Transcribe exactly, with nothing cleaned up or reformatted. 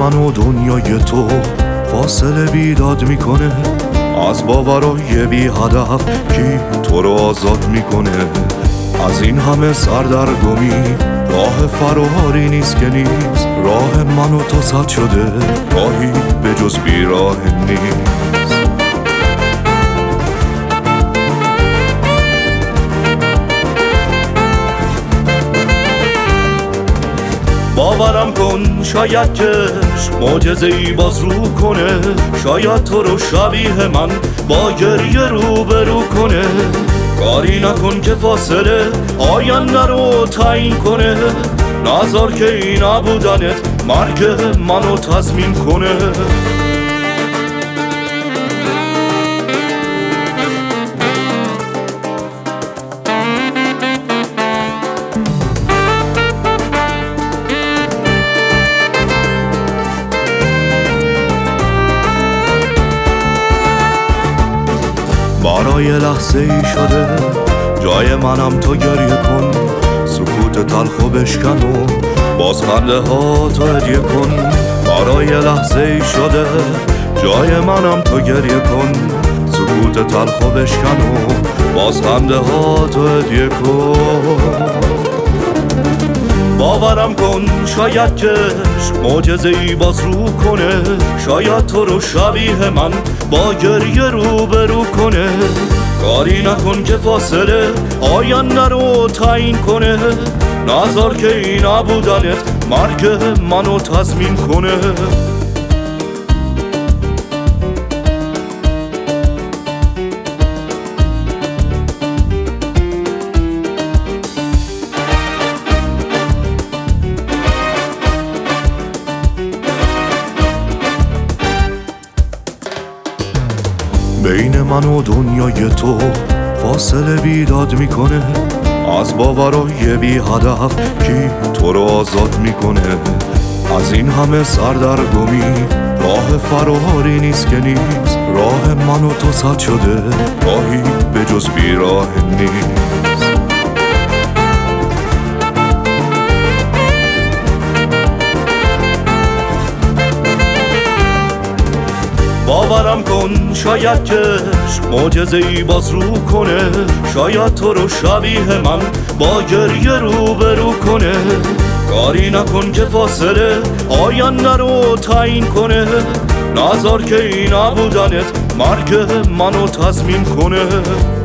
من و دنیای تو فاصله بیداد میکنه، از باورای بی هدف کی تو رو آزاد میکنه. از این همه سردرگمی راه فراری نیست که نیست، راه من و تو سد شده راهی به جز بیراه نیست. باورم کن شاید چشم معجزه‌ای باز رو کنه، شاید تو رو شبیه من با گریه روبرو کنه. کاری نکن که فاصله آینده رو تعیین کنه، نذار که این نبودنت مرگ منو تضمین کنه. برای لحظه ای شده جای منم، تو گریه کن، سکوت تلخو بشکن و باز خنده ها تو هدیه کن. برای لحظه ای شده جای منم، تو گریه کن، سکوت تلخو بشکن و باز خنده ها تو هدیه کن. باورم کن شاید چشم معجزه‌ای باز رو کنه، شاید تو رو شبیه من با گریه روبرو کنه. کاری نکن که فاصله آینده رو تعیین کنه، نذار که این نبودنت مرگ منو تضمین کنه. بین من و دنیای تو فاصله بیداد میکنه، از باورای بی هدف کی تو رو آزاد میکنه. از این همه سردرگمی راه فراری نیست که نیست، راه من و تو سد شده راهی به جز بیراه نیست. باورم کن شاید چشم معجزه‌ای باز رو کنه، شاید تو رو شبیه من با گریه روبرو کنه. کاری نکن که فاصله آینده رو تعیین کنه، نذار که این نبودنت مرگ منو تضمین کنه.